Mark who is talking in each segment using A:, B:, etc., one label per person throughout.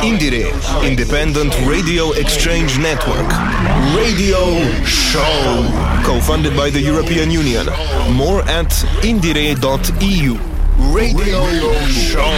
A: Indiere, Independent Radio Exchange Network. Radio Show. Co-funded by the European Union. More at indiere.eu. Radio Show.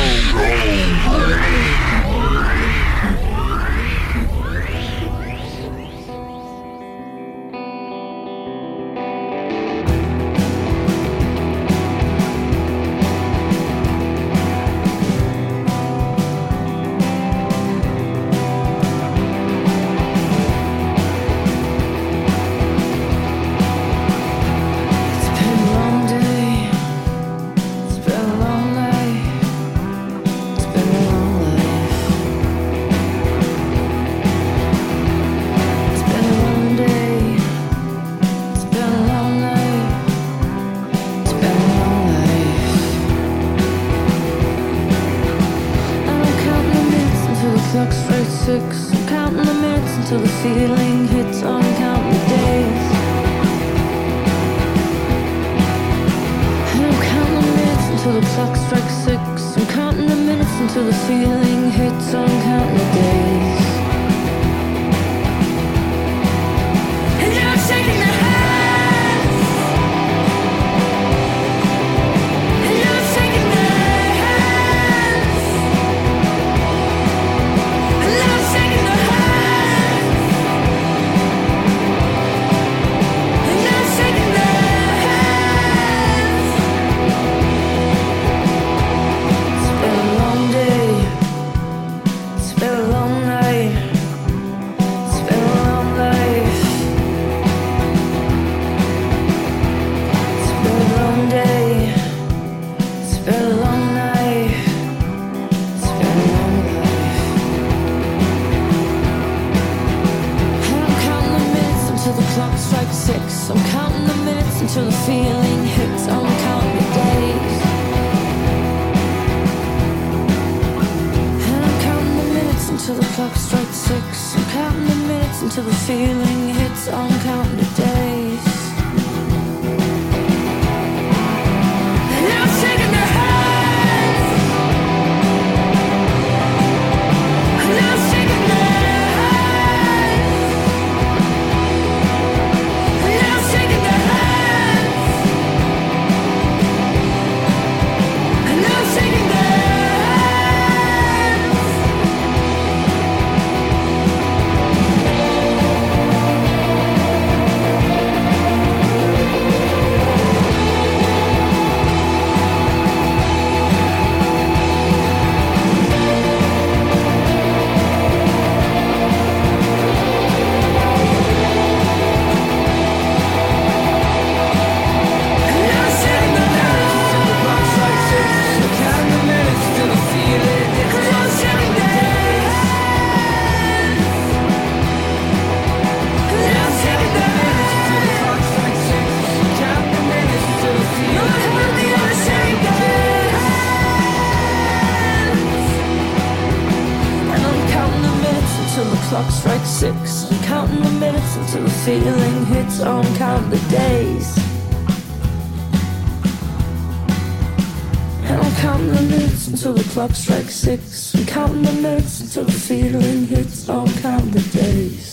B: Clock strikes 6. I'm counting the minutes until the feeling hits. I'll count the days.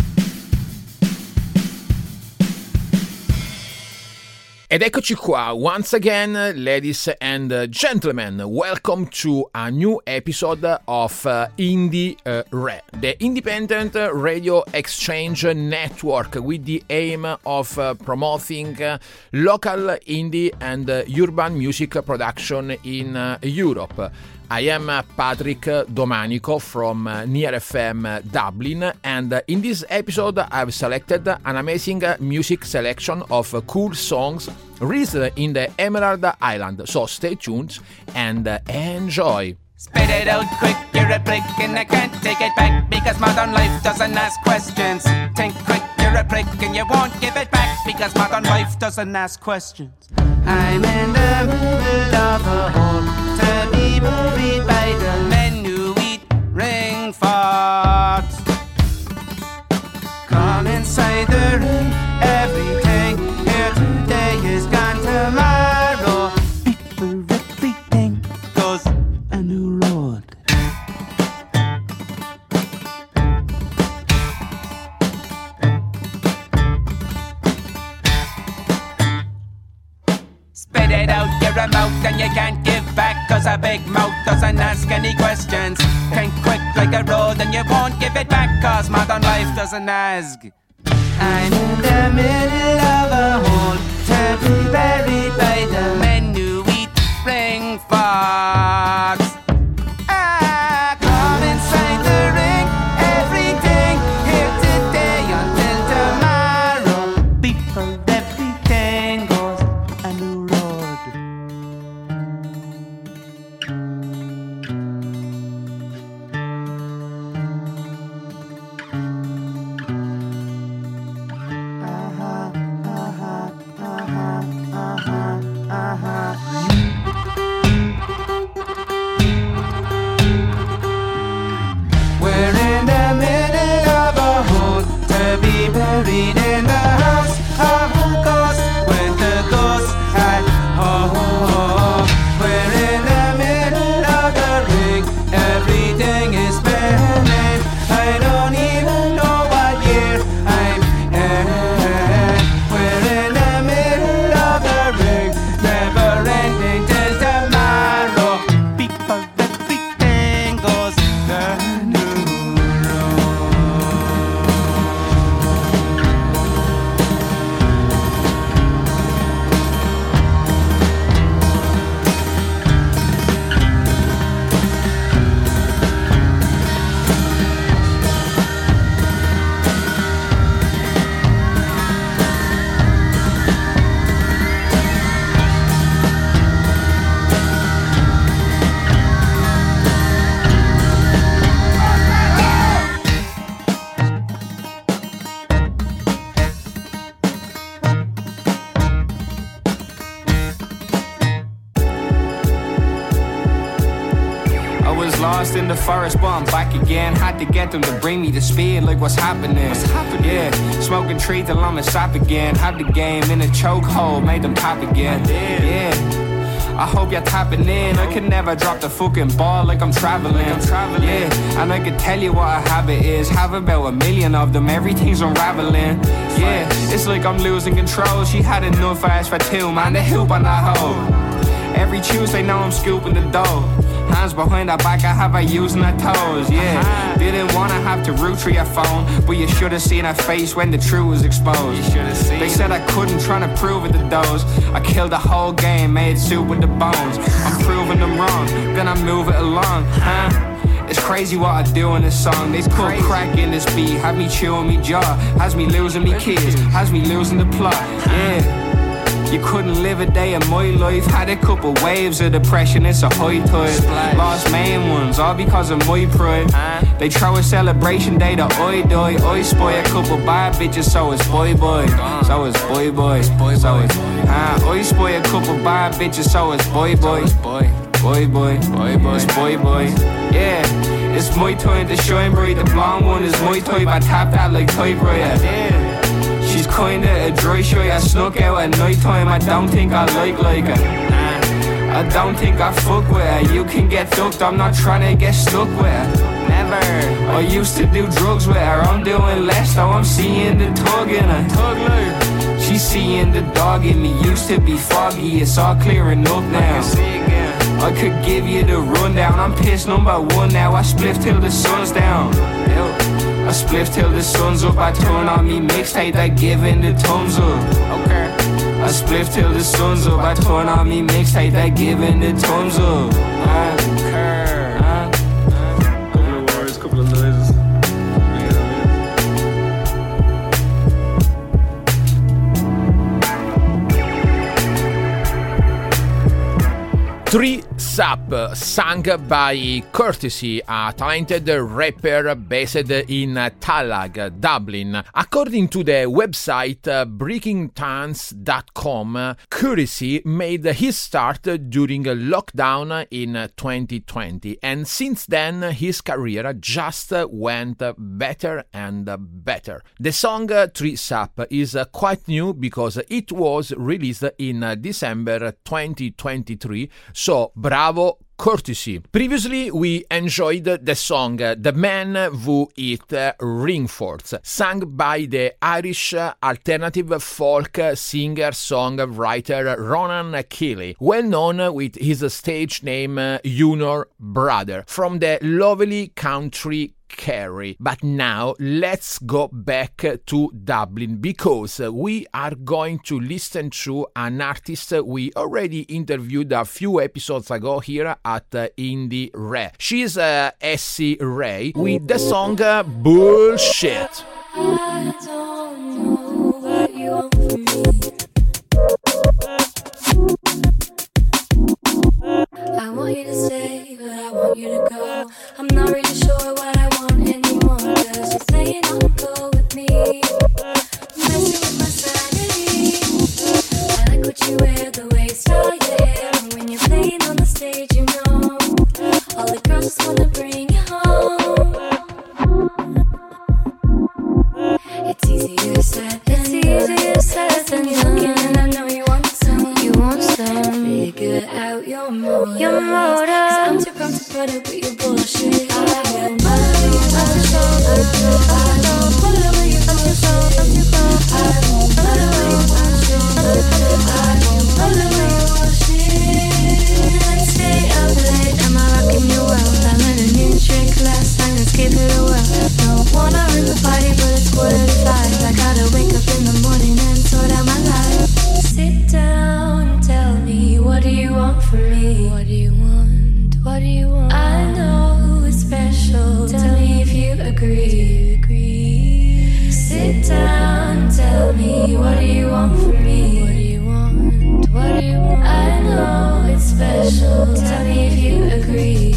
C: Ed eccoci qua, once again, ladies and gentlemen, welcome to a new episode of Indie Re, the Independent Radio Exchange Network, with the aim of promoting local indie and urban music production in Europe. I am Patrick Domanico from Near FM Dublin, and in this episode I've selected an amazing music selection of cool songs released in the Emerald Island, so stay tuned and enjoy.
D: Spit it out quick, you're a prick and I can't take it back because modern life doesn't ask questions. Think quick, you're a prick and you won't give it back because modern life doesn't ask questions. I'm in the middle of a hole to be buried by the men who eat ring farts. Come inside the room, everything here today is gone tomorrow. Before everything goes a new road. a mouth and you can't give back, cause a big mouth doesn't ask any questions. Think quick like a road and you won't give it back, cause modern life doesn't ask. I'm in the middle of a hole to be buried by the men who eat spring fox. Come inside the ring, everything here today until tomorrow. People, everything goes a new road. We're in the middle of a hole to be buried in the house of a ghost with the ghost at home. We're in the middle of the ring, everything is spinning. I don't even know what year I'm in. We're in the middle of the ring, never ending till tomorrow. People, everything goes the new road.
E: I was lost in the forest, but I'm back again. Had to get them to bring me to speed, like what's happening? Yeah, smoking tree till I'm a sap again. Had the game in a chokehold, made them tap again. Yeah, I hope you're tapping in. I could never drop the fucking ball like I'm traveling. Yeah, and I could tell you what a habit is. Have about 1 million of them, everything's unraveling. Yeah, it's like I'm losing control. She had enough ass for two, man, the hoop on that hoe. Every Tuesday now I'm scooping the dough. Hands behind her back, I have her using her toes, yeah. Didn't wanna have to root through your phone, but you should've seen her face when the truth was exposed. They said I couldn't, trying to prove it to those. I killed the whole game, made soup with the bones. I'm proving them wrong, then I move it along, It's crazy what I do in this song. They put crack in this beat, have me chewing me jaw, has me losing me kids, has me losing the plot, yeah. You couldn't live a day in my life. Had a couple waves of depression, it's a high tide. Lost main ones, all because of my pride. They throw a celebration day to I die. I spy a couple bad bitches, so it's boy boy. So it's boy boy. So it's I spy a couple bad bitches, so it's boy boy. Boy boy. It's boy boy. Yeah, it's my time to shine bright. The blonde one is my type, I tap that like typewriter. She's kinda a dry shy, I snuck out at night time. I don't think I like her. I don't think I fuck with her. You can get ducked, I'm not trying to get stuck with her. Never. I used to do drugs with her, I'm doing less though. I'm seeing the tug in her. Tug life. She's seeing the dog in me. Used to be foggy, it's all clearing up now. I could give you the rundown. I'm pissed #1 now. I spliff till the sun's down. I spliff till the sun's up. I turn on me mixtape, I giving the thumbs up. Okay. I spliff till the sun's up. I turn on me mixtape, I giving the thumbs up.
F: Couple of words, couple of noises.
C: Tree Sap, sung by Courtesy, a talented rapper based in Tallaght, Dublin. According to the website breakingtans.com, Courtesy made his start during lockdown in 2020, and since then his career just went better and better. The song Tree Sap is quite new because it was released in December 2023, so bravo Courtesy. Previously, we enjoyed the song The Man Who Eat Ringforts, sung by the Irish alternative folk singer-songwriter Ronan Keeley, well known with his stage name Junior Brother, from the lovely country Kerry. But now let's go back to Dublin, because we are going to listen to an artist we already interviewed a few episodes ago here at Indie Re. She's Essie Ray with the song Bullshit.
B: I don't know what you want from me. I want you to stay, but I want you to go. I'm not really sure what I want anymore, 'cause you're saying don't go with me. Messing with my sanity. I like what you wear, the way you style your hair, and when you're playing on the stage, you know all the girls just wanna bring you home. It's easier said than done. You're looking and I know you want some. Figure out your motive. 'Cause I'm too prone to put up with your bullshit. I won't bother with your bullshit. I don't bother with your bullshit. I won't bother with your bullshit. I won't bother with your bullshit. Let's stay up late. Am I rocking your world? I learned a new trick last time. Let's give it a whirl. Don't wanna ruin the party, but it's 4:45. I gotta wake up in the morning and sort out my life. Sit down, tell me, what do you want from me? What do you want? What do you want? I know it's special. Tell me if you agree. Sit down, tell me, what do you want from me? What do you want? What do you want? I know it's special. Tell me if you agree.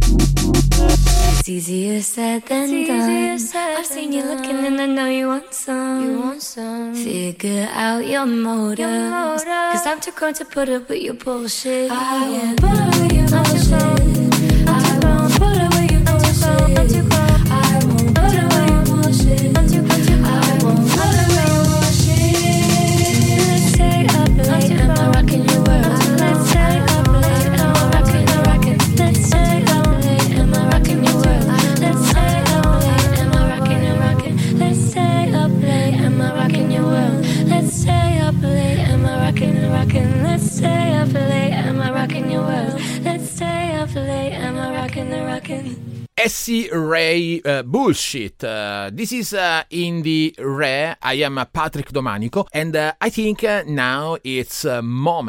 B: It's easier said than done. I've seen you looking and I know you want some. Figure out your motives. 'Cause I'm too grown to put up with your bullshit. I won't bother with your bullshit. I won't bother with your bullshit. I won't bother with your bullshit. I won't bother with your bullshit. Let's stay up late. Am I rocking your world? Let's stay up late. Am I rocking? Let's stay up late. Am I rocking your world? Let's stay up late. Am I rocking? Let's stay up late. Am I rocking your world? Let's stay up late. Am I rocking? Let's stay up late. Am I rocking your world? Let's stay up late. Am I rocking?
C: Essie Ray Bullshit. This is Indie Re. I am Patrick Domanico, and I think now it's the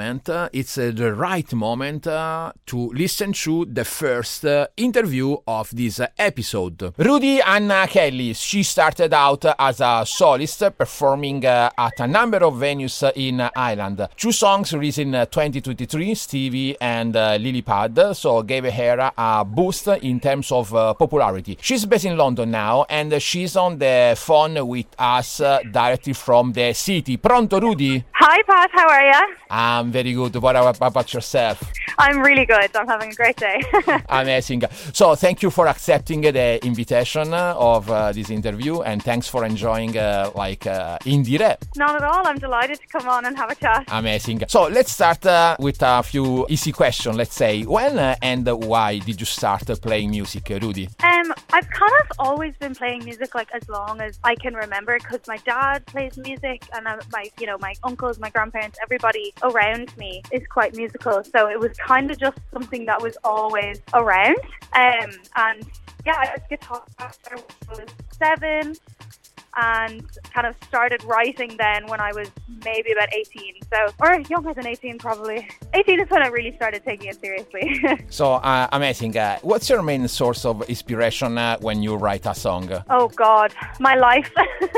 C: right moment to listen to the first interview of this episode. Rudy Anna Kelly, she started out as a solist, performing at a number of venues in Ireland. 2 songs released in 2023, Stevie and Lily Pad, so gave her a boost in terms of popularity. She's based in London now, and she's on the phone with us directly from the city. Pronto, Rudy?
G: Hi, Pat. How are you?
C: I'm very good. What about yourself?
G: I'm really good. I'm having a great day.
C: Amazing. So thank you for accepting the invitation of this interview, and thanks for enjoying Indie Re.
G: Not at all. I'm delighted to come on and have a chat.
C: Amazing. So let's start with a few easy questions. Let's say, when and why did you start playing music, Rudy?
G: I've kind of always been playing music as long as I can remember, because my dad plays music, and my uncles, my grandparents, everybody around me is quite musical. So it was kind of just something that was always around. And yeah, I was guitar after I was 7. And kind of started writing then when I was maybe about 18, or younger than 18 probably. 18 is when I really started taking it seriously.
C: So amazing. What's your main source of inspiration when you write a song?
G: Oh God, my life.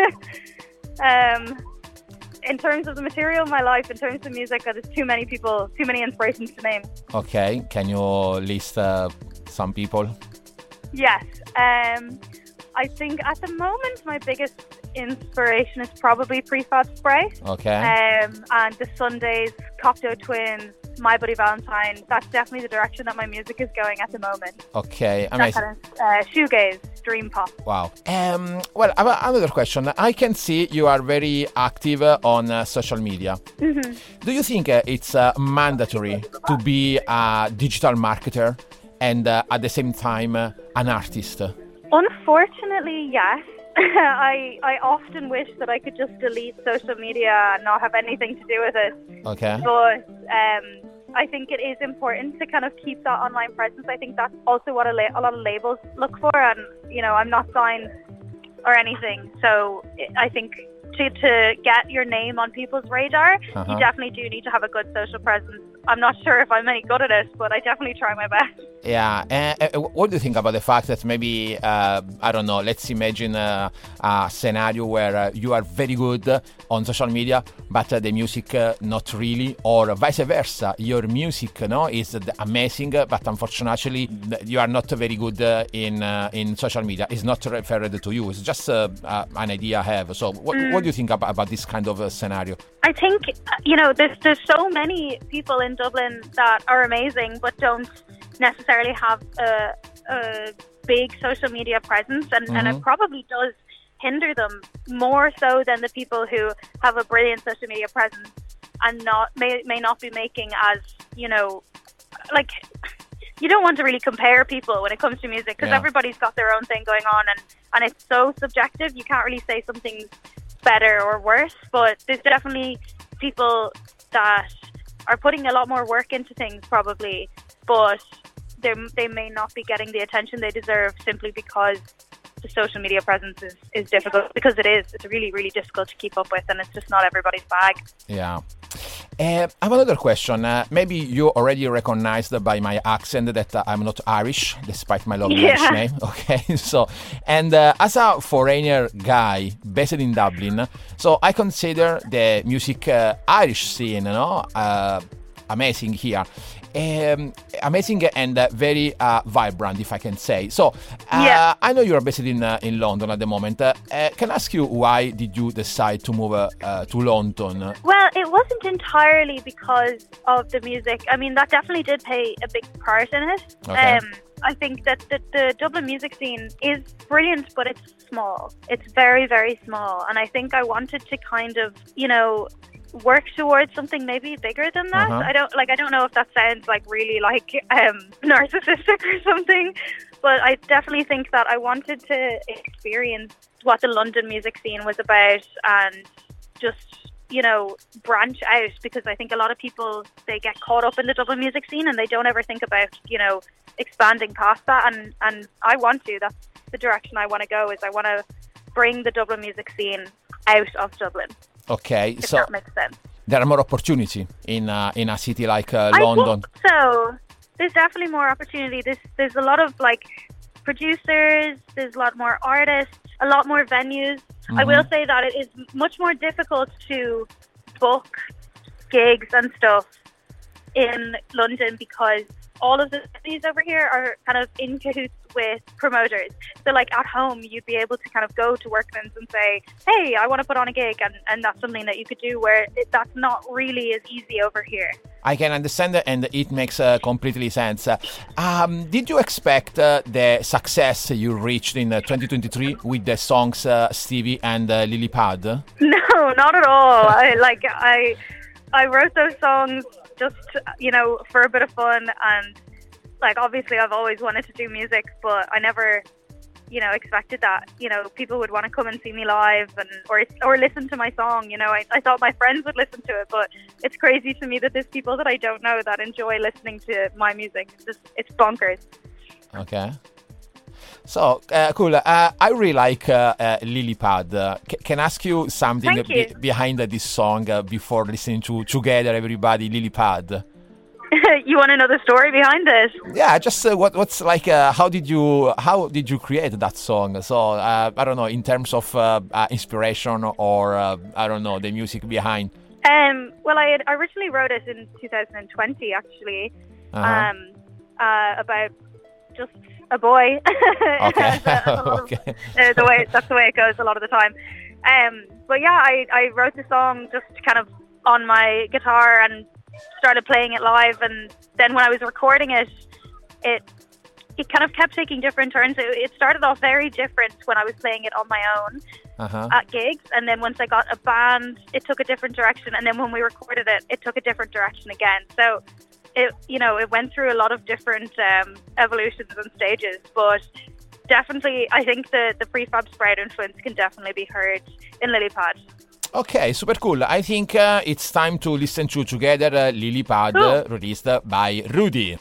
G: In terms of the material, my life. In terms of music, there's too many people, too many inspirations to name.
C: Okay, can you list some people?
G: Yes. I think at the moment my biggest inspiration is probably Prefab Spray.
C: Okay.
G: And the Sundays, Cocteau Twins, My Buddy Valentine. That's definitely the direction that my music is going at the moment.
C: Okay,
G: amazing. That kind of shoegaze. extreme pop.
C: Wow. Well, I have another question. I can see you are very active on social media.
G: Mm-hmm.
C: Do you think it's mandatory to be a digital marketer and at the same time an artist?
G: Unfortunately, yes. I often wish that I could just delete social media and not have anything to do with it.
C: Okay.
G: But I think it is important to kind of keep that online presence. I think that's also what a lot of labels look for. And, you know, I'm not signed or anything. So I think to get your name on people's radar, you definitely do need to have a good social presence. I'm not sure if I'm any good at it, but I definitely try my best.
C: Yeah. What do you think about the fact that maybe, I don't know, let's imagine a scenario where you are very good on social media, but the music not really, or vice versa. Your music is amazing, but unfortunately you are not very good in social media. It's not referred to you. It's just an idea I have. So what do you think about this kind of scenario?
G: I think, you know, there's so many people in Dublin that are amazing, but don't necessarily have a big social media presence, and it probably does hinder them more so than the people who have a brilliant social media presence and may not be making as, you know, like, you don't want to really compare people when it comes to music, because everybody's got their own thing going on, and it's so subjective. You can't really say something's better or worse, but there's definitely people that are putting a lot more work into things probably, but they may not be getting the attention they deserve simply because the social media presence is difficult, because it's really, really difficult to keep up with, and it's just not everybody's bag.
C: Yeah. I have another question. Maybe you already recognized by my accent that I'm not Irish, despite my lovely Irish name. Okay, so, and as a foreigner guy based in Dublin, so I consider the music Irish scene, amazing here. Amazing and very vibrant, if I can say. So, I know you're based in London at the moment. Can I ask you, why did you decide to move to London?
G: Well, it wasn't entirely because of the music. I mean, that definitely did play a big part in it.
C: Okay.
G: I think that the Dublin music scene is brilliant, but it's small. It's very, very small. And I think I wanted to kind of, you know, work towards something maybe bigger than that. I don't know if that sounds like really like narcissistic or something, but I definitely think that I wanted to experience what the London music scene was about and just, you know, branch out, because I think a lot of people, they get caught up in the Dublin music scene and they don't ever think about, you know, expanding past that, and I want to. That's the direction I want to go, is I want to bring the Dublin music scene out of Dublin.
C: Okay,
G: if
C: so
G: that makes sense.
C: There are more opportunity in a city like London.
G: I think so. There's definitely more opportunity. There's a lot of like producers. There's a lot more artists. A lot more venues. I will say that it is much more difficult to book gigs and stuff in London, because all of the cities over here are kind of in cahoots with promoters. So like at home, you'd be able to kind of go to Workman's and say, hey, I want to put on a gig, and that's something that you could do, where that's not really as easy over here.
C: I can understand that, and it makes completely sense. Did you expect the success you reached in 2023 with the songs Stevie and Lily Pad?
G: No, not at all. I wrote those songs just, you know, for a bit of fun, and like obviously I've always wanted to do music, but I never, you know, expected that, you know, people would want to come and see me live or listen to my song. You know, I thought my friends would listen to it, but it's crazy to me that there's people that I don't know that enjoy listening to my music. It's bonkers.
C: Okay. So, cool. I really like Lily Pad. Can I ask you something behind this song before listening to Together Everybody, Lily Pad?
G: You want to know the story behind it?
C: Yeah, just what's like, how did you create that song? So, I don't know, in terms of inspiration or, I don't know, the music behind.
G: Well, I originally wrote it in 2020, actually, about just a boy.
C: Okay.
G: Okay. That's the way it goes a lot of the time. But yeah, I wrote the song just kind of on my guitar and started playing it live, and then when I was recording it, it kind of kept taking different turns. It started off very different when I was playing it on my own at gigs, and then once I got a band, it took a different direction, and then when we recorded it, it took a different direction again. So it went through a lot of different evolutions and stages, but definitely I think the Prefab Sprout influence can definitely be heard in Lilypad.
C: Okay, super cool. I think it's time to listen to Together Lilypad, released by Rudy.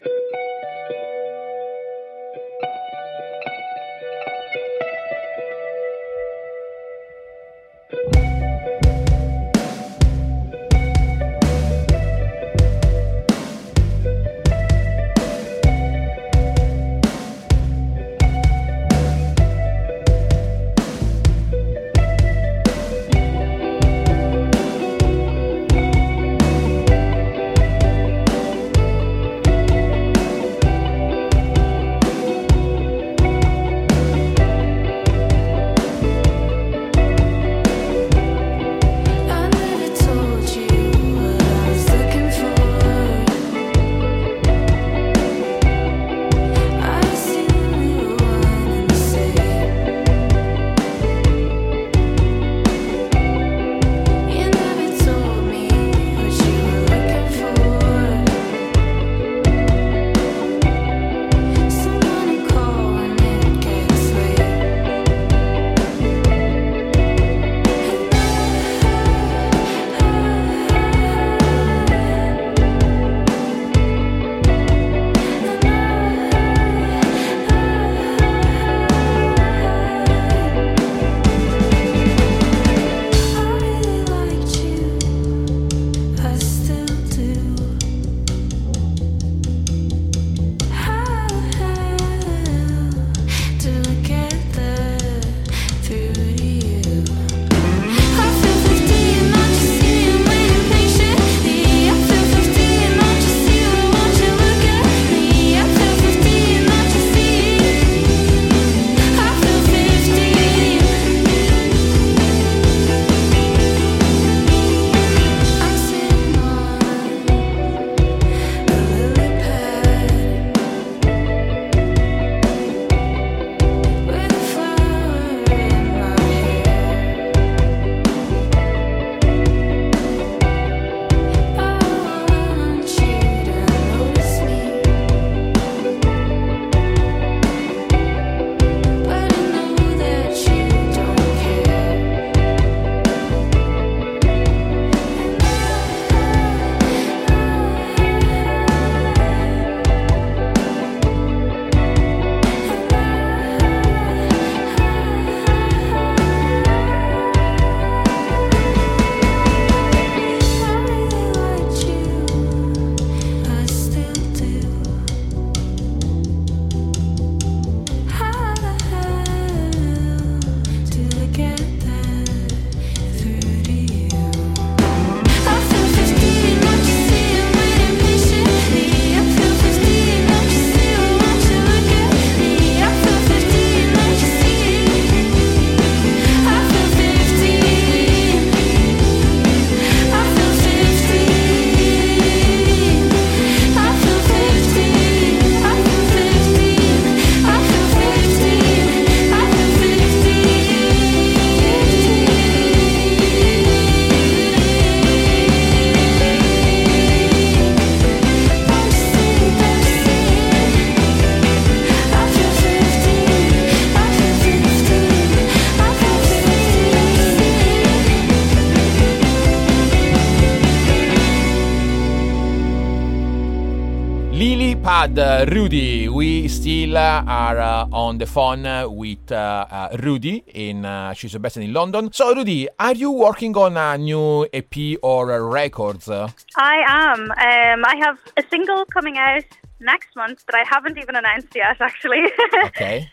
C: Lilypad, Rudy. We still are on the phone with Rudy. She's based in London. So, Rudy, are you working on a new EP or records?
G: I am. I have a single coming out next month that I haven't even announced yet, actually.
C: Okay.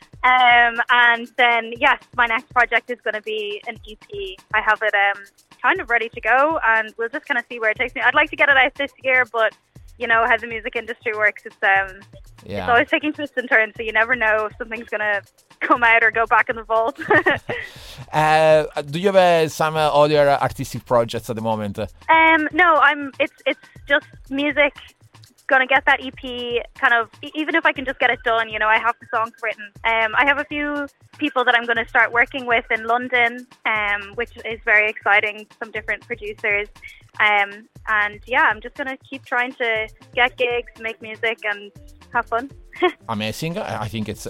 G: And then, yes, my next project is going to be an EP. I have it kind of ready to go, and we'll just kind of see where it takes me. I'd like to get it out this year, but you know how the music industry works. It's always taking twists and turns, so you never know if something's going to come out or go back in the vault.
C: Do you have some other artistic projects at the moment?
G: No, it's just music going to get that EP kind of, even if I can just get it done, you know, I have the songs written. I have a few people that I'm going to start working with in London, which is very exciting, some different producers. And yeah, I'm just going to keep trying to get gigs, make music and have fun.
C: Amazing. I think it's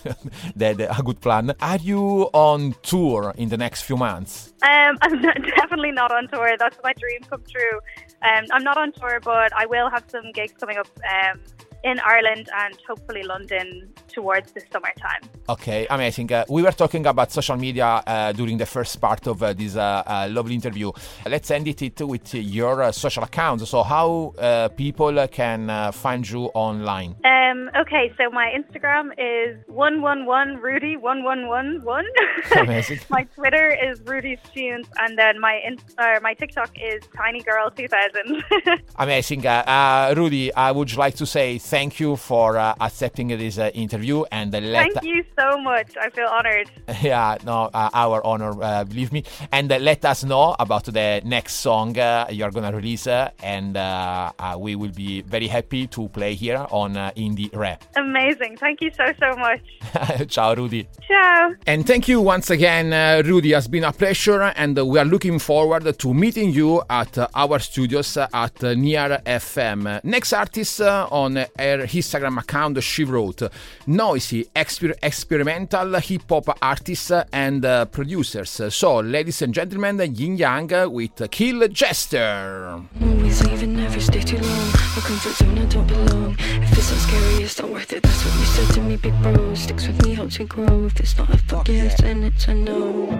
C: a good plan. Are you on tour in the next few months?
G: I'm definitely not on tour. That's my dream come true. I'm not on tour, but I will have some gigs coming up in Ireland and hopefully London towards the summertime.
C: Okay, amazing. We were talking about social media during the first part of this lovely interview. Let's end it with your social accounts. So how people can find you online?
G: Okay, so my Instagram is 111 Rudy 1111.
C: Amazing.
G: My Twitter is Rudy's Tunes, and then my TikTok is TinyGirl2000.
C: Amazing. Rudy, I would like to say thank you for accepting this interview and
G: Thank you so much. I feel honored.
C: Yeah, no, our honor, believe me. And let us know about the next song you're gonna release, and we will be very happy to play here on Indie Rap.
G: Amazing. Thank you so much.
C: Ciao, Rudy.
G: Ciao.
C: And thank you once again, Rudy. It's been a pleasure, and we are looking forward to meeting you at our studios at Near FM. Next artist on her Instagram account, she wrote, noisy, experimental hip-hop artists and producers. So, ladies and gentlemen, Yin Yang with Kill Jester.
B: Always leaving, never stay too long. A comfort zone, I don't belong. If it's not scary, it's not worth it. That's what you said to me, big bro. Sticks with me, helps me grow. If it's not a fuck yes, then it's a no.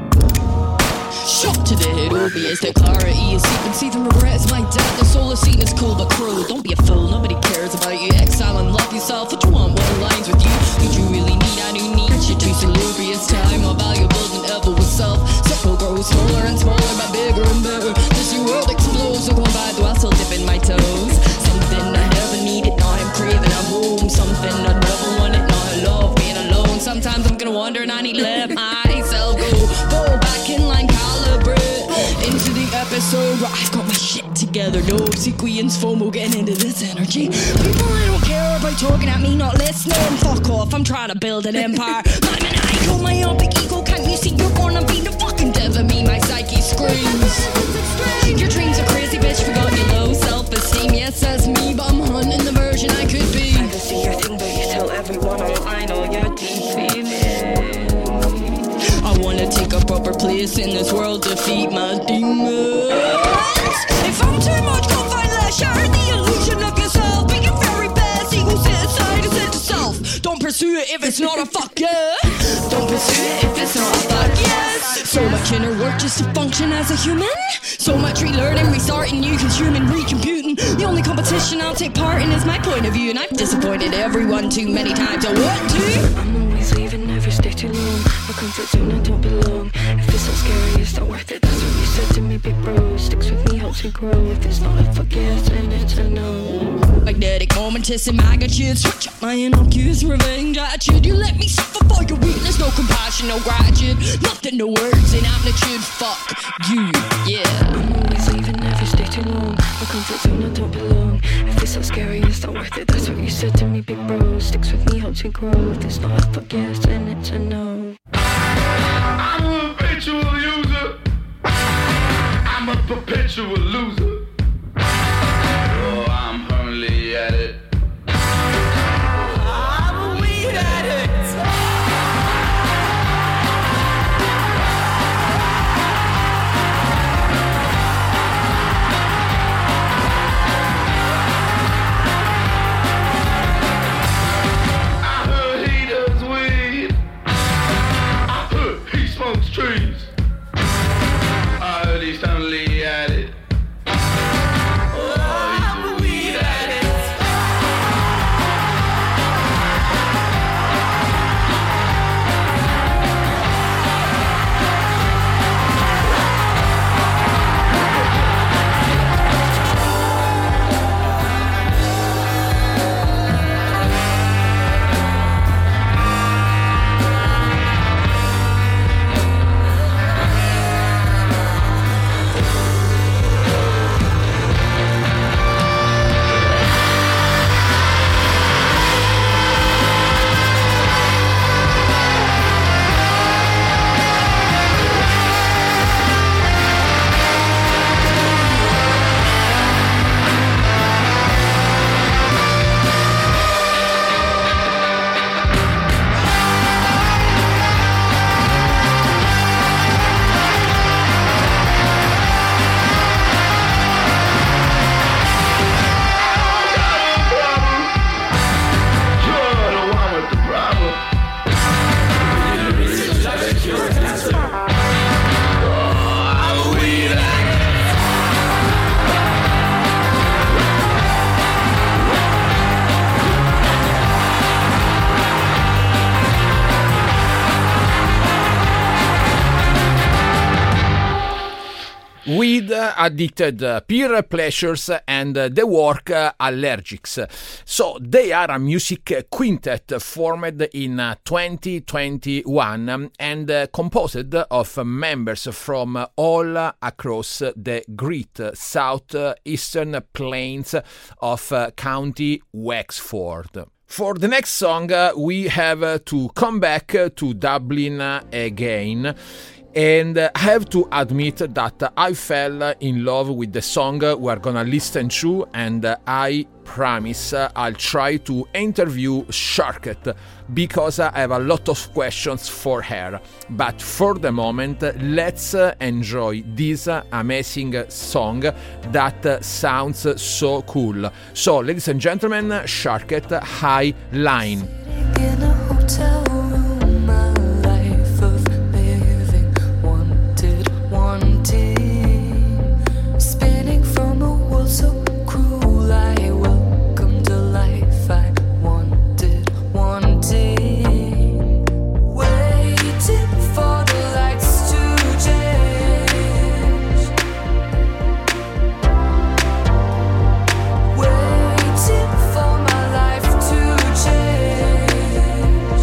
H: Shot to the head, obvious, the clarity is you can see from regrets. My dad, the solar scene is cool but cruel. Don't be a fool, nobody cares about you. Exile and love yourself, what you want, what aligns with you. Did you really need, I do need you too salubrious. Time more valuable than ever with self. Circle grows smaller and smaller, but bigger and better. This new world explodes, so going by, though I still dipping my toes. Something I never needed, now I'm craving a home. Something I never wanted, now I love being alone. Sometimes I'm gonna wonder and I need to let myself go back in line, calibrate into the episode where I've got my shit together. No sequence, FOMO, getting into this energy. People I don't care about talking at me, not listening. Fuck off, I'm trying to build an empire. I'm an icon, my own big ego. Can't you see you're gonna be the fucking death of me? My psyche screams. Your dreams are crazy, bitch, forgot your low self-esteem. Yes, that's me, but I'm hunting the version I could be.
B: I can see your thing, but you tell everyone online all your deep feelings.
H: I wanna take a proper place in this world, defeat my demons. If I'm too much, go find less. Shatter the illusion of yourself. Be your very best. Ego sit aside and set yourself. Don't pursue it if it's not a fuck yeah. Don't pursue it if it's not a fuck yes. So much inner work just to function as a human. So much relearning, restarting, you consuming, recomputing. The only competition I'll take part in is my point of view, and I've disappointed everyone too many times. I want to.
B: I'm always leaving, never stay too long. A comfort zone, I don't belong. If it's not scary, it's not worth it. That's what you said to me, big bro. Sticks with me, helps me grow. If it's not a fuck yes, then it's a no.
H: Magnetic momentous and magnitude. Switch up my innocuous revenge attitude. You let me suffer for your weakness. No compassion, no gratitude. Nothing, no words in amplitude. Fuck you, yeah.
B: I'm always leaving, never stay too long. A comfort zone, I don't belong. If it's not scary, it's not worth it. That's what you said to me, big bro. Sticks with me, helps me grow. If it's not a fuck yes, then it's a no.
I: I'm a perpetual user. I'm a perpetual loser. Oh, I'm permanently at it. I'm a weed addict. I heard he does weed. I heard he smokes trees. I heard he's totally at it.
C: Weed Addicted, Peer Pleasures and The Work Allergics. So they are a music quintet formed in 2021 and composed of members from all across the great southeastern plains of County Wexford. For the next song, we have to come back to Dublin again. And I have to admit that I fell in love with the song we're gonna listen to, and I promise I'll try to interview Sharket because I have a lot of questions for her. But for the moment, let's enjoy this amazing song that sounds so cool. So, ladies and gentlemen, Sharket, High Line.
B: In a hotel room, my life of living, wanting, spinning from a world so cruel. I welcomed a life I wanting, waiting for the lights to change, waiting for my life to change.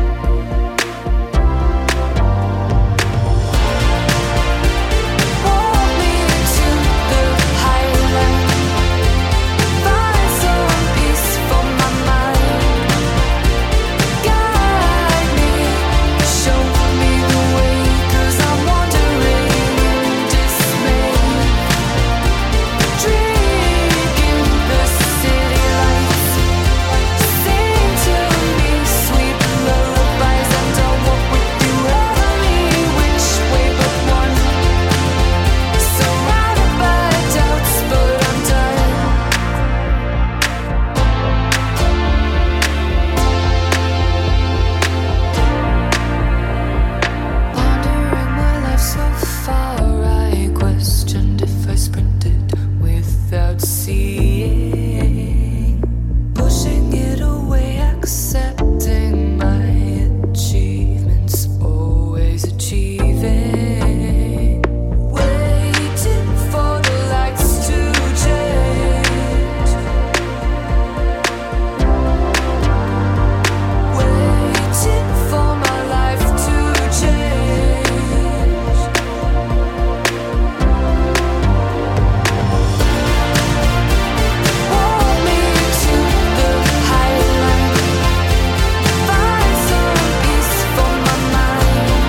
B: Walk me to the highlight, find some peace for my mind. Guide me, show me the way, 'cause I'm wandering in dismay. Drink in the city lights, sing to me sweet lullabies, and I'll walk with you every which way but one. Surrounded by doubts, but I'm done. Wandering my life so far, I questioned if I sprinted without seeing, pushing it away, accepting my achievements, always achieving, waiting for the lights to change, waiting for my life to change. Walk me to the highlight, find some peace for my mind.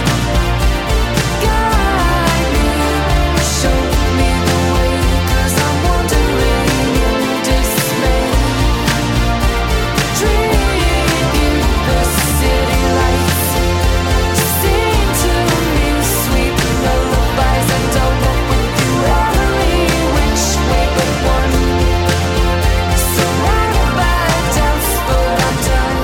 B: Guide me, show me the way, 'cause I'm wandering in dismay. Drink in the city lights, sing to me sweet lullabies, and I'll walk with you every which way but one. Surrounded by doubts, but I'm done.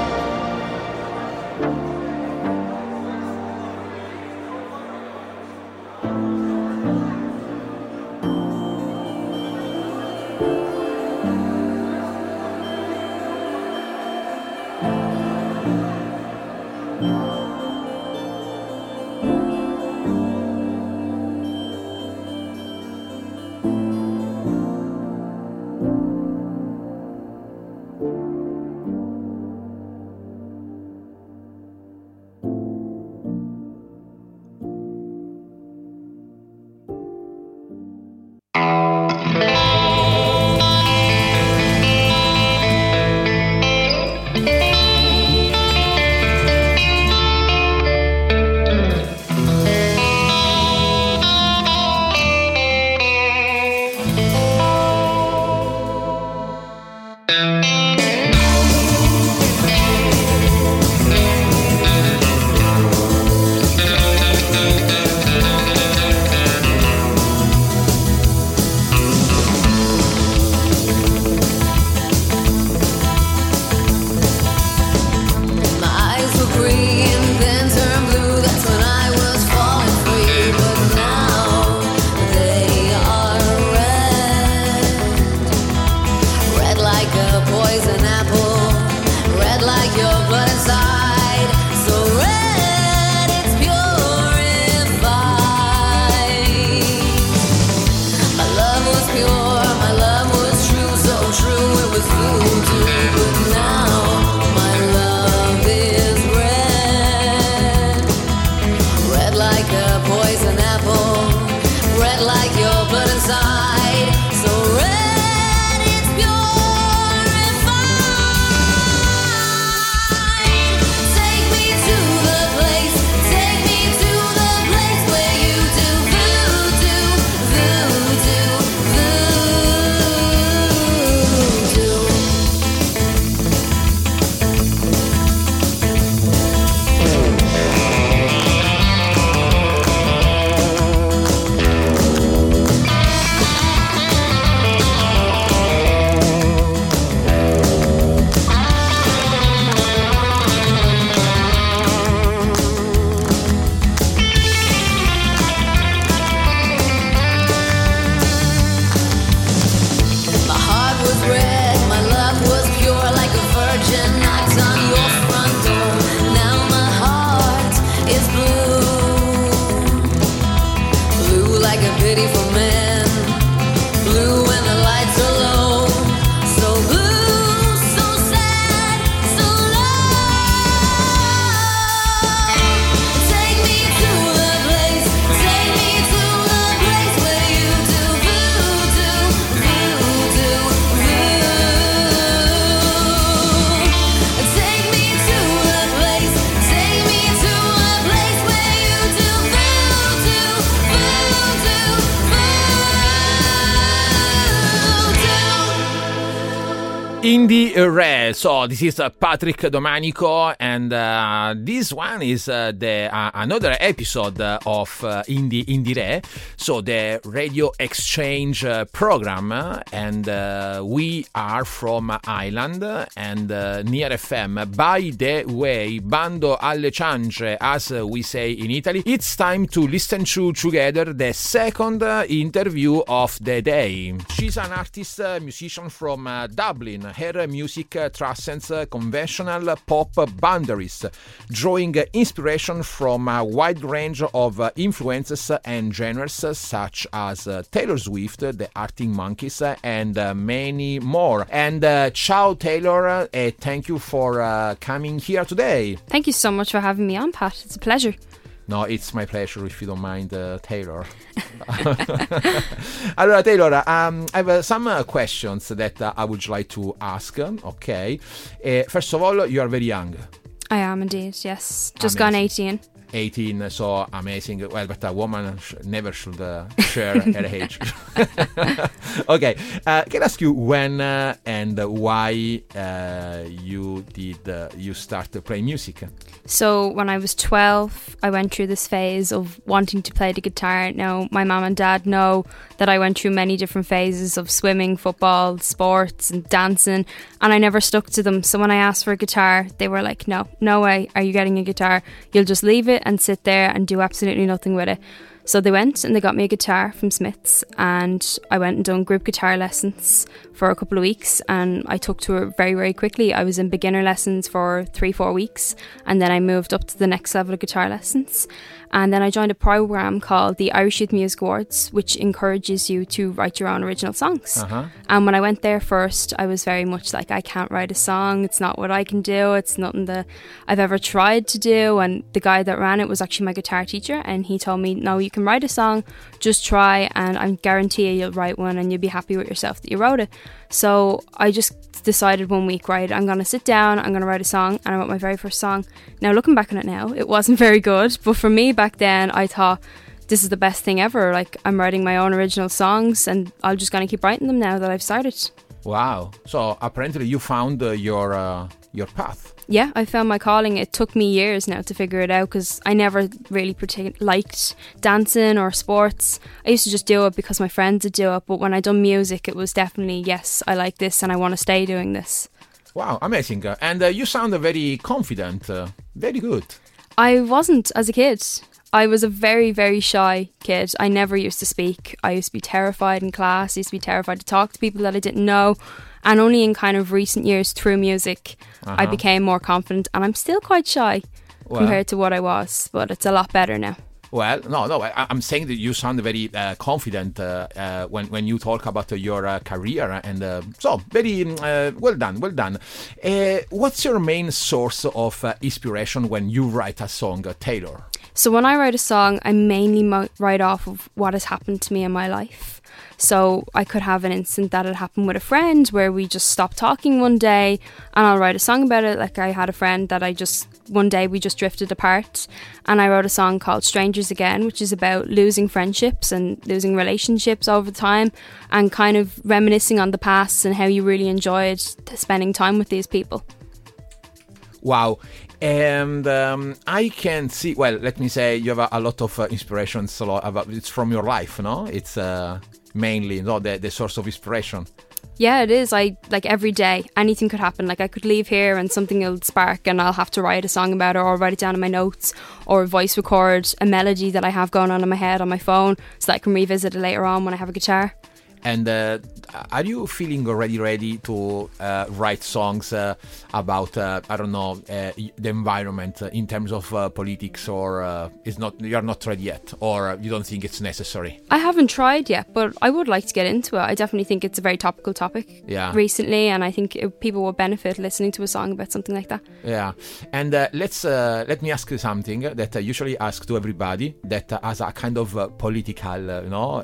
B: My eyes were green, then turned blue. That's when I was falling free. But now they are red, red like a poison.
C: Indie Re. So this is Patrick Domanico, and this one is another episode of Indie Re. So the radio exchange program, and we are from Ireland and near FM. By the way, bando alle ciance, as we say in Italy. It's time to listen to together the second interview of the day. She's an artist, musician from Dublin. Her music transcends conventional pop boundaries, drawing inspiration from a wide range of influences and genres such as Taylor Swift, the Arctic Monkeys, and many more. And ciao, Taylor, thank you for coming here today.
J: Thank you so much for having me on, Pat. It's a pleasure.
C: No, it's my pleasure, if you don't mind, Taylor. Allora, Taylor, I have some questions that I would like to ask. Okay. First of all, you are very young.
J: I am indeed, yes. Just gone 18.
C: 18, so amazing. Well, but a woman never should share her age. Okay, can I ask you when and why you started playing music?
J: So when I was 12, I went through this phase of wanting to play the guitar. Now, my mum and dad know that I went through many different phases of swimming, football, sports and dancing, and I never stuck to them. So when I asked for a guitar, they were like, no way are you getting a guitar. You'll just leave it and sit there and do absolutely nothing with it. So they went and they got me a guitar from Smith's, and I went and done group guitar lessons for a couple of weeks, and I took to it very, very quickly. I was in beginner lessons for 3-4 weeks, and then I moved up to the next level of guitar lessons. And then I joined a program called the Irish Youth Music Awards, which encourages you to write your own original songs. And when I went there first, I was very much like, I can't write a song. It's not what I can do. It's nothing that I've ever tried to do. And the guy that ran it was actually my guitar teacher. And he told me, no, you can write a song. Just try. And I guarantee you'll write one and you'll be happy with yourself that you wrote it. So I just decided one week, right, I'm going to sit down, I'm going to write a song, and I wrote my very first song. Now, looking back on it now, it wasn't very good, but for me back then, I thought, this is the best thing ever. Like, I'm writing my own original songs, and I'm just going to keep writing them now that I've started. Wow.
C: So apparently you found your path.
J: Yeah, I found my calling. It took me years now to figure it out because I never really liked dancing or sports. I used to just do it because my friends would do it, but when I done music, it was definitely, yes, I like this and I want to stay doing this.
C: Wow, amazing. And you sound very confident, very good.
J: I wasn't as a kid. I was a very, very shy kid. I never used to speak. I used to be terrified in class. I used to be terrified to talk to people that I didn't know. And only in kind of recent years through music, I became more confident. And I'm still quite shy compared to what I was, but it's a lot better now.
C: Well, no, I'm saying that you sound very confident when you talk about your career, and so very well done. What's your main source of inspiration when you write a song, Taylor?
J: So when I write a song, I mainly write off of what has happened to me in my life. So I could have an incident that had happened with a friend where we just stopped talking one day, and I'll write a song about it. Like, I had a friend that one day we just drifted apart, and I wrote a song called Strangers Again, which is about losing friendships and losing relationships over time, and kind of reminiscing on the past and how you really enjoyed spending time with these people.
C: Wow. And I can see, well, let me say, you have a lot of inspirations. It's from your life, no? It's mainly the source of inspiration.
J: Yeah, it is. Every day, anything could happen. Like, I could leave here and something will spark and I'll have to write a song about it, or write it down in my notes, or voice record a melody that I have going on in my head on my phone so that I can revisit it later on when I have a guitar.
C: And are you feeling already ready to write songs about, the environment in terms of politics, or you're not ready yet, or you don't think it's necessary?
J: I haven't tried yet, but I would like to get into it. I definitely think it's a very topical topic recently, and I think people will benefit listening to a song about something like that. Yeah, and let me ask you something that I usually ask to everybody that has a kind of political,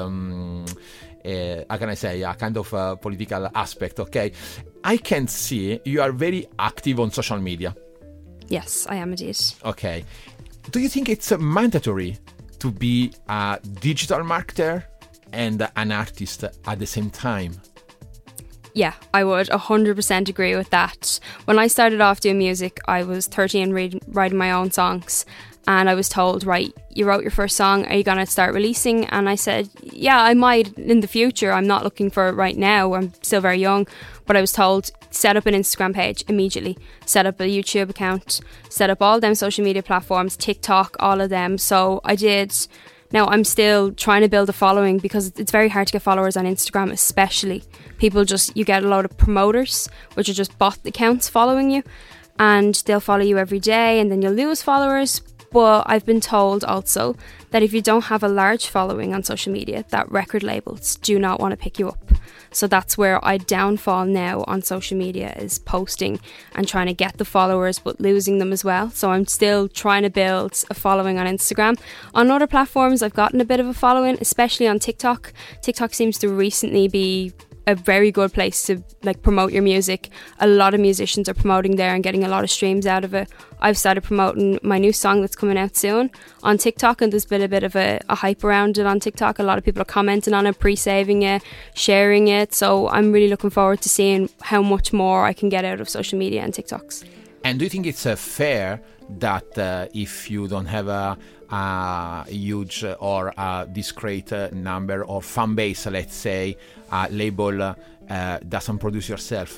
J: how can I say, a kind of political aspect, okay? I can see you are very active on social media. Yes, I am indeed.
C: Okay. Do you think it's mandatory to be a digital marketer and an artist at the same time?
J: Yeah, I would 100% agree with that. When I started off doing music, I was 13 writing my own songs. And I was told, right, you wrote your first song, are you going to start releasing? And I said, yeah, I might in the future. I'm not looking for it right now. I'm still very young. But I was told, set up an Instagram page immediately. Set up a YouTube account. Set up all them social media platforms, TikTok, all of them. So I did. Now, I'm still trying to build a following because it's very hard to get followers on Instagram, especially. You get a lot of promoters, which are just bot accounts following you. And they'll follow you every day and then you'll lose followers. But I've been told also that if you don't have a large following on social media, that record labels do not want to pick you up. So that's where I downfall now on social media, is posting and trying to get the followers but losing them as well. So I'm still trying to build a following on Instagram. On other platforms, I've gotten a bit of a following, especially on TikTok. TikTok seems to recently be a very good place to promote your music. A lot of musicians are promoting there and getting a lot of streams out of it. I've started promoting my new song that's coming out soon on TikTok, and there's been a bit of a hype around it on TikTok. A lot of people are commenting on it, pre-saving it, sharing it. So I'm really looking forward to seeing how much more I can get out of social media and TikToks.
C: And do you think it's fair that if you don't have a huge or a discrete number or fan base, let's say, label doesn't produce yourself?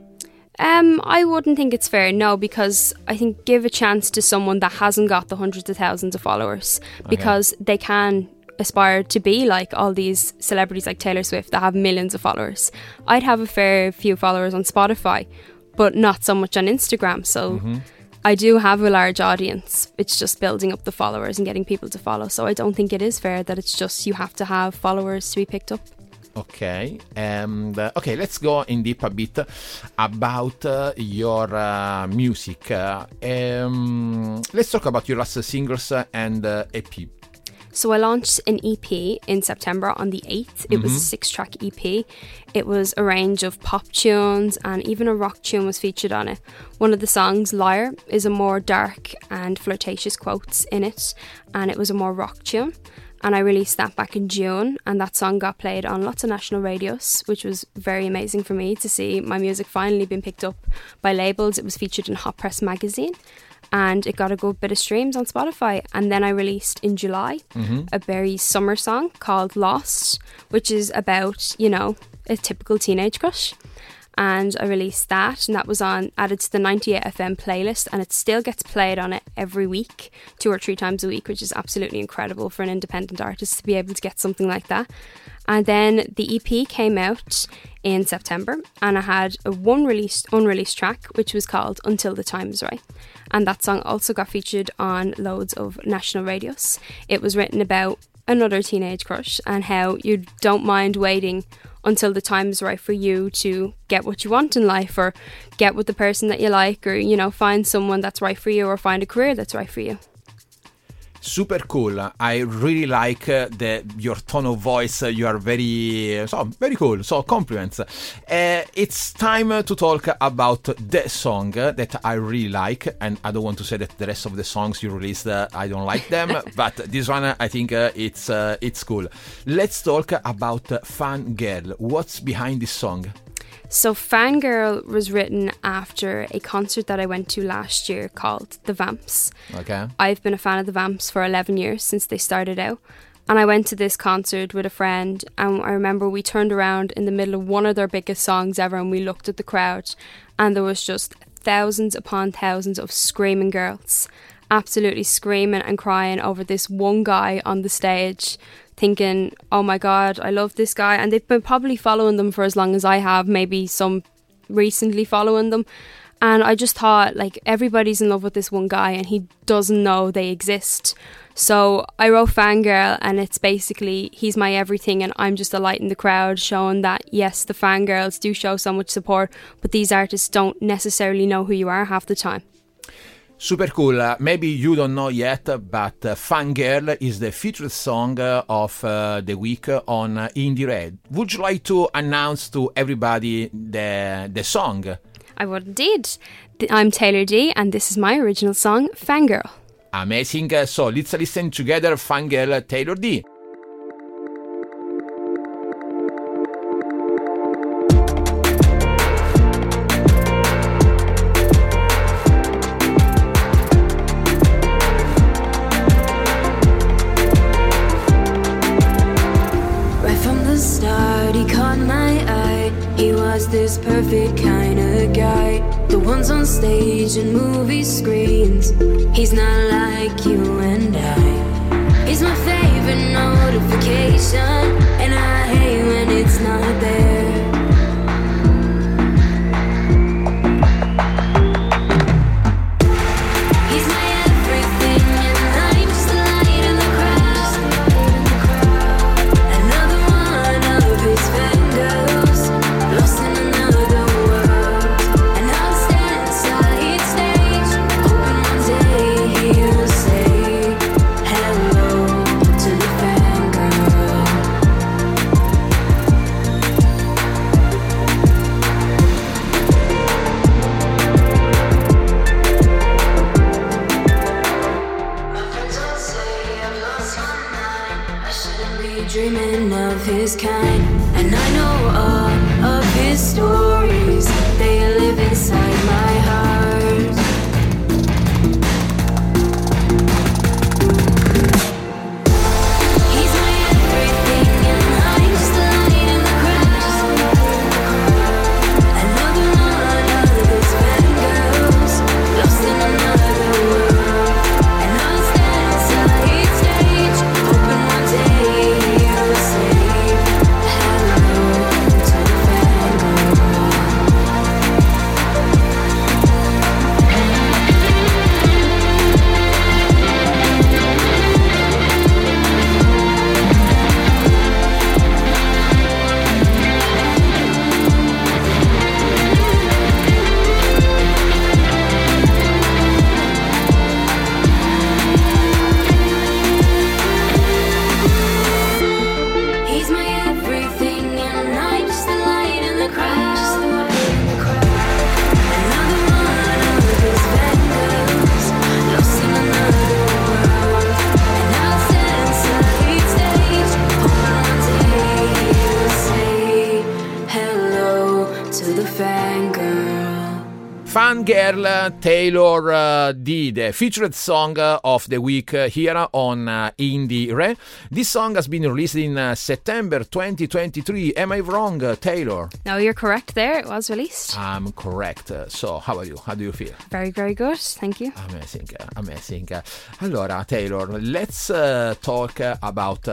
J: I wouldn't think it's fair, no, because I think give a chance to someone that hasn't got the hundreds of thousands of followers, because they can aspire to be like all these celebrities like Taylor Swift that have millions of followers. I'd have a fair few followers on Spotify, but not so much on Instagram. So I do have a large audience. It's just building up the followers and getting people to follow. So I don't think it is fair that it's just you have to have followers to be picked up.
C: Okay, and let's go in deep a bit about your music. Let's talk about your last singles and EP.
J: So I launched an EP in September on the 8th. It was a 6-track EP. It was a range of pop tunes and even a rock tune was featured on it. One of the songs, Liar, is a more dark and flirtatious quotes in it, and it was a more rock tune. And I released that back in June, and that song got played on lots of national radios, which was very amazing for me to see my music finally being picked up by labels. It was featured in Hot Press magazine, and it got a good bit of streams on Spotify. And then I released in July a very summer song called Lost, which is about, a typical teenage crush. And I released that, and that was added to the 98 FM playlist, and it still gets played on it every week, 2 or 3 times a week, which is absolutely incredible for an independent artist to be able to get something like that. And then the EP came out in September, and I had a unreleased track, which was called Until the Time Is Right. And that song also got featured on loads of national radios. It was written about another teenage crush and how you don't mind waiting until the time is right for you to get what you want in life, or get with the person that you like, or, find someone that's right for you, or find a career that's right for you.
C: Super cool. I really like your tone of voice. You are very cool. So compliments. It's time to talk about the song that I really like, and I don't want to say that the rest of the songs you released I don't like them, but this one I think it's cool. Let's talk about Fangirl. What's behind this song?
J: So Fangirl was written after a concert that I went to last year called The Vamps.
C: Okay.
J: I've been a fan of The Vamps for 11 years since they started out. And I went to this concert with a friend, and I remember we turned around in the middle of one of their biggest songs ever, and we looked at the crowd, and there was just thousands upon thousands of screaming girls, absolutely screaming and crying over this one guy on the stage, thinking, oh my God, I love this guy. And they've been probably following them for as long as I have, maybe some recently following them. And I just thought, everybody's in love with this one guy and he doesn't know they exist. So I wrote Fangirl, and it's basically, he's my everything and I'm just a light in the crowd, showing that, yes, the fangirls do show so much support, but these artists don't necessarily know who you are half the time.
C: Super cool. Maybe you don't know yet, but Fangirl is the featured song of the week on Indie Red. Would you like to announce to everybody the song?
J: I would indeed. I'm Taylor D, and this is my original song, Fangirl.
C: Amazing. So let's listen together, Fangirl, Taylor D.
B: He was this perfect kind of guy, the ones on stage and movie screens. He's not like you and I. He's my favorite notification, and I hate when it's not there. He's my everything, and I'm just the light in the crowd. Another one of his fingers, lost in another world. And I'll stand side stage, hoping one day he'll say hello to the fangirl. My friends all say I've lost my mind. I shouldn't be dreaming of his kind. And I know all of his stories, they live inside my heart. He's my everything, and I'm just a light in the crowd. Another one of his fangirls, lost in another world. And I'll stand side stage, hoping one day he'll say hello to the fangirl. He's my everything, and I'm just the light in the crowd. Another one of his fingers, lost in another world. And I'll stand side stage, hoping one day he'll say hello to the fangirl.
C: Fangirl Taylor D, the featured song of the week here on Indie Re. This song has been released in September 2023. Am I wrong, Taylor?
J: No, you're correct there. It was released.
C: I'm correct. So, how are you? How do you feel?
J: Very, very good. Thank you.
C: Amazing, amazing. Allora, Taylor, let's talk about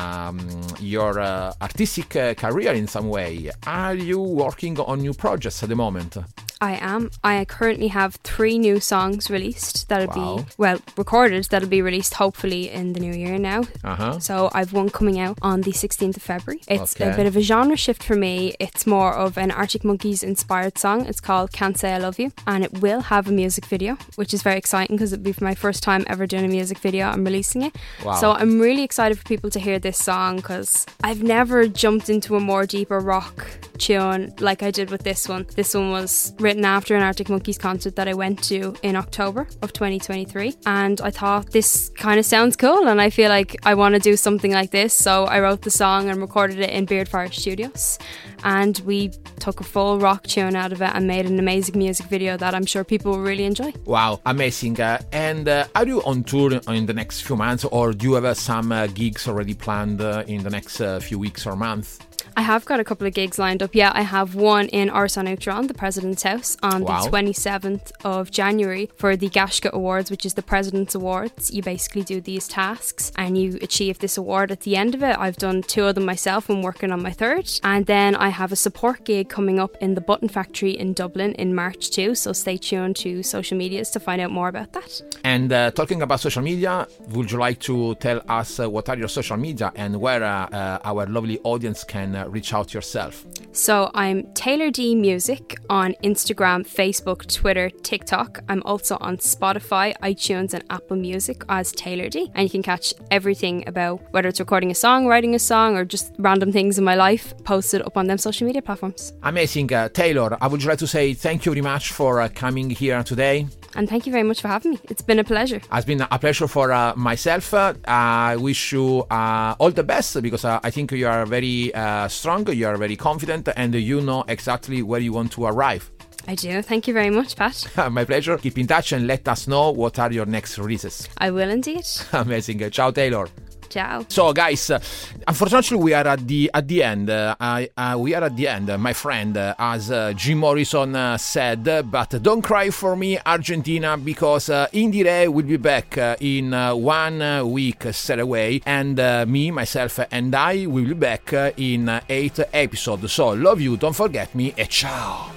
C: your artistic career in some way. Are you working on new projects at the moment?
J: I am. I currently have 3 new songs released that'll
C: Wow.
J: be, well, recorded, that'll be released hopefully in the new year now.
C: Uh-huh.
J: So I've one coming out on the 16th of February. It's
C: Okay.
J: a bit of a genre shift for me. It's more of an Arctic Monkeys inspired song. It's called Can't Say I Love You, and it will have a music video, which is very exciting because it'll be for my first time ever doing a music video. I'm releasing it.
C: Wow.
J: So I'm really excited for people to hear this song because I've never jumped into a more deeper rock tune like I did with this one. This one was written after an Arctic Monkeys concert that I went to in October of 2023, and I thought this kind of sounds cool and I feel like I want to do something like this, so I wrote the song and recorded it in Beardfire Studios, and we took a full rock tune out of it and made an amazing music video that I'm sure people will really enjoy.
C: Wow, amazing. And are you on tour in the next few months, or do you have some gigs already planned in the next few weeks or months?
J: I have got a couple of gigs lined up. Yeah, I have one in Orson Outron, the President's House, on
C: Wow.
J: the 27th of January for the Gashka Awards, which is the President's Awards. You basically do these tasks and you achieve this award at the end of it. I've done 2 of them myself. I'm working on my 3rd. And then I have a support gig coming up in the Button Factory in Dublin in March too. So stay tuned to social medias to find out more about that.
C: And talking about social media, would you like to tell us what are your social media and where our lovely audience can reach out yourself?
J: So I'm Taylor D Music on Instagram, Facebook, Twitter, TikTok. I'm also on Spotify, iTunes and Apple Music as Taylor D. And you can catch everything about whether it's recording a song, writing a song or just random things in my life posted up on them social media platforms.
C: Amazing. Taylor, I would like to say thank you very much for coming here today.
J: And thank you very much for having me. It's been a pleasure.
C: It's been a pleasure for myself. I wish you all the best because I think you are very strong, you are very confident, and you know exactly where you want to arrive.
J: I do. Thank you very much, Pat.
C: My pleasure. Keep in touch and let us know what are your next releases.
J: I will indeed.
C: Amazing. Ciao, Taylor.
J: Ciao.
C: So guys, unfortunately we are at the end. We are at the end, my friend, as Jim Morrison said. But don't cry for me, Argentina, because Indie Re will be back in 1 week straight away, and me, myself, and I will be back in 8 episodes. So love you, don't forget me, e ciao.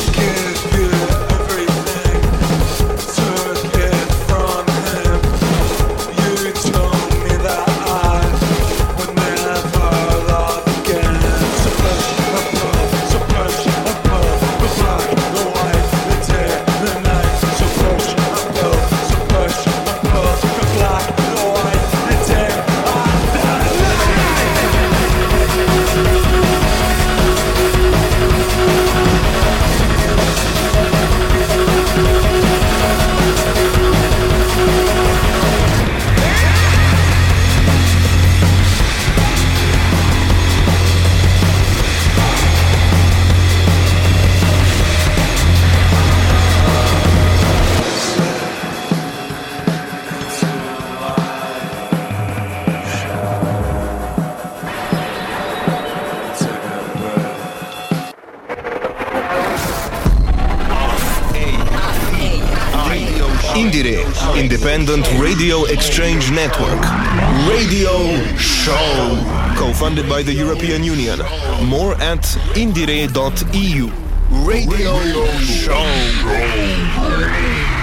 A: Indire, Independent Radio Exchange Network. Radio Show. Co-funded by the European Union. More at indire.eu. Radio Show.